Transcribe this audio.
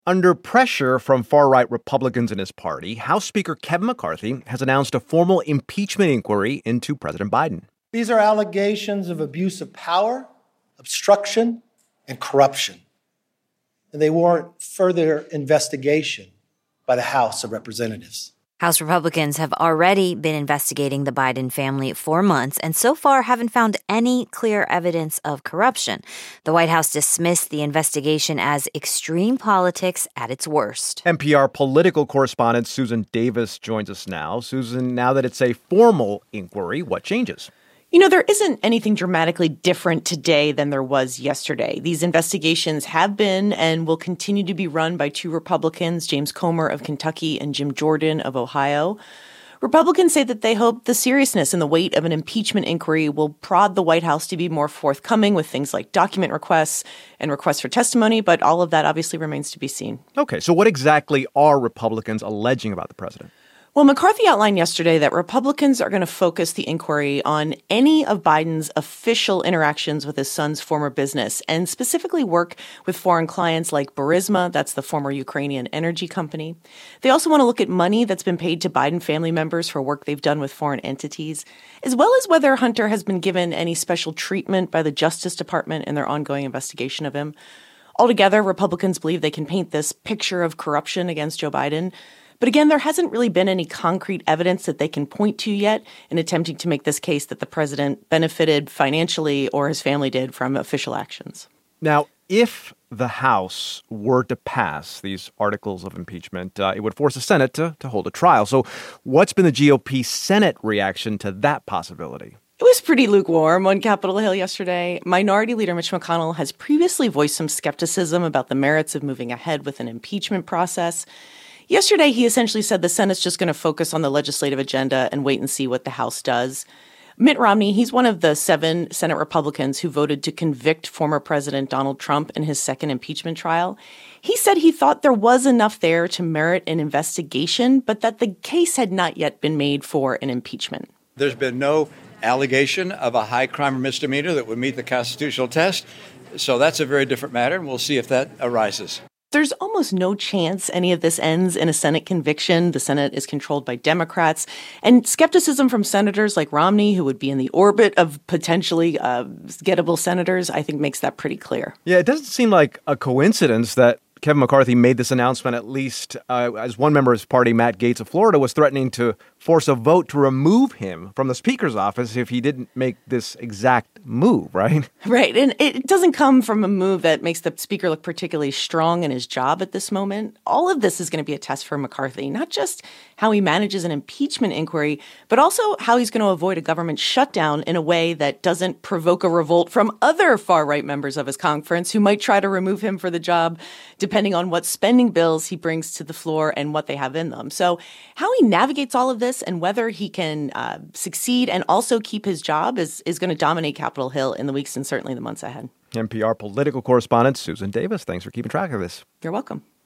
Under pressure from far-right Republicans in his party, House Speaker Kevin McCarthy has announced a formal impeachment inquiry into President Biden. These are allegations of abuse of power, obstruction, and corruption. And they warrant further investigation by the House of Representatives. House Republicans have already been investigating the Biden family for months and so far haven't found any clear evidence of corruption. The White House dismissed the investigation as extreme politics at its worst. NPR political correspondent Susan Davis joins us now. Susan, now that it's a formal inquiry, what changes? There isn't anything dramatically different today than there was yesterday. These investigations have been and will continue to be run by two Republicans, James Comer of Kentucky and Jim Jordan of Ohio. Republicans say that they hope the seriousness and the weight of an impeachment inquiry will prod the White House to be more forthcoming with things like document requests and requests for testimony, but all of that obviously remains to be seen. Okay, so what exactly are Republicans alleging about the president? Well, McCarthy outlined yesterday that Republicans are going to focus the inquiry on any of Biden's official interactions with his son's former business and specifically work with foreign clients like Burisma, that's the former Ukrainian energy company. They also want to look at money that's been paid to Biden family members for work they've done with foreign entities, as well as whether Hunter has been given any special treatment by the Justice Department in their ongoing investigation of him. Altogether, Republicans believe they can paint this picture of corruption against Joe Biden. But again, there hasn't really been any concrete evidence that they can point to yet in attempting to make this case that the president benefited financially or his family did from official actions. Now, if the House were to pass these articles of impeachment, it would force the Senate to hold a trial. So what's been the GOP Senate reaction to that possibility? It was pretty lukewarm on Capitol Hill yesterday. Minority Leader Mitch McConnell has previously voiced some skepticism about the merits of moving ahead with an impeachment process. Yesterday, he essentially said the Senate's just going to focus on the legislative agenda and wait and see what the House does. Mitt Romney, he's one of the 7 Senate Republicans who voted to convict former President Donald Trump in his second impeachment trial. He said he thought there was enough there to merit an investigation, but that the case had not yet been made for an impeachment. There's been no allegation of a high crime or misdemeanor that would meet the constitutional test. So that's a very different matter, and we'll see if that arises. There's almost no chance any of this ends in a Senate conviction. The Senate is controlled by Democrats. And skepticism from senators like Romney, who would be in the orbit of potentially gettable senators, I think makes that pretty clear. Yeah, it doesn't seem like a coincidence that Kevin McCarthy made this announcement, at least as one member of his party, Matt Gaetz of Florida, was threatening to force a vote to remove him from the Speaker's office if he didn't make this exact move, right? Right. And it doesn't come from a move that makes the Speaker look particularly strong in his job at this moment. All of this is going to be a test for McCarthy, not just how he manages an impeachment inquiry, but also how he's going to avoid a government shutdown in a way that doesn't provoke a revolt from other far-right members of his conference who might try to remove him for the job, depending on what spending bills he brings to the floor and what they have in them. So how he navigates all of this and whether he can succeed and also keep his job is going to dominate Capitol Hill in the weeks and certainly the months ahead. NPR political correspondent Susan Davis, thanks for keeping track of this. You're welcome.